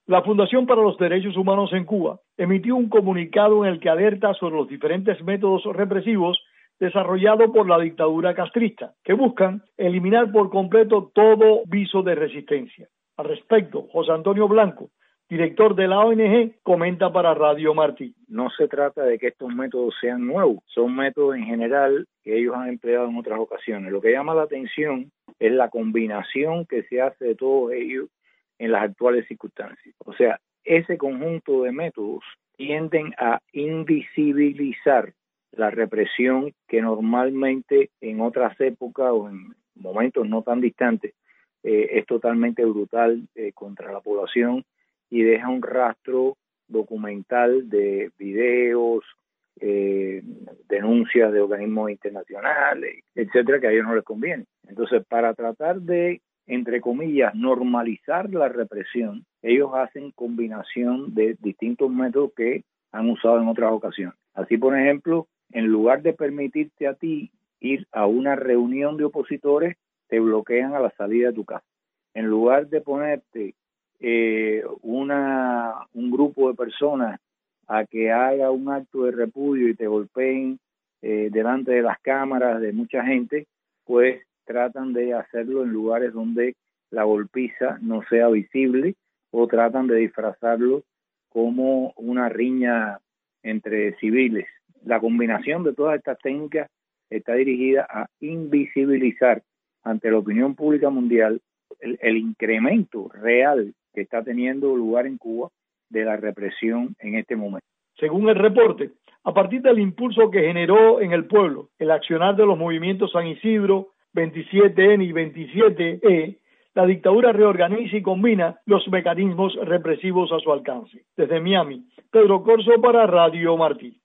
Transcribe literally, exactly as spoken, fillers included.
La Fundación para los Derechos Humanos en Cuba emitió un comunicado en el que alerta sobre los diferentes métodos represivos desarrollados por la dictadura castrista, que buscan eliminar por completo todo viso de resistencia. Al respecto, José Antonio Blanco, director de la O N G, comenta para Radio Martí. No se trata de que estos métodos sean nuevos, son métodos en general que ellos han empleado en otras ocasiones. Lo que llama la atención es la combinación que se hace de todos ellos en las actuales circunstancias. O sea, ese conjunto de métodos tienden a invisibilizar la represión que normalmente en otras épocas o en momentos no tan distantes eh, es totalmente brutal eh, contra la población y deja un rastro documental de videos, eh, denuncias de organismos internacionales, etcétera, que a ellos no les conviene. Entonces, para tratar de, entre comillas, normalizar la represión, ellos hacen combinación de distintos métodos que han usado en otras ocasiones. Así, por ejemplo, en lugar de permitirte a ti ir a una reunión de opositores, te bloquean a la salida de tu casa. En lugar de ponerte eh, una un grupo de personas a que haga un acto de repudio y te golpeen eh, delante de las cámaras de mucha gente, pues tratan de hacerlo en lugares donde la golpiza no sea visible o tratan de disfrazarlo como una riña entre civiles. La combinación de todas estas técnicas está dirigida a invisibilizar ante la opinión pública mundial el, el incremento real que está teniendo lugar en Cuba de la represión en este momento. Según el reporte, a partir del impulso que generó en el pueblo el accionar de los movimientos San Isidro, veintisiete ene y veintisiete e, la dictadura reorganiza y combina los mecanismos represivos a su alcance. Desde Miami, Pedro Corso para Radio Martí.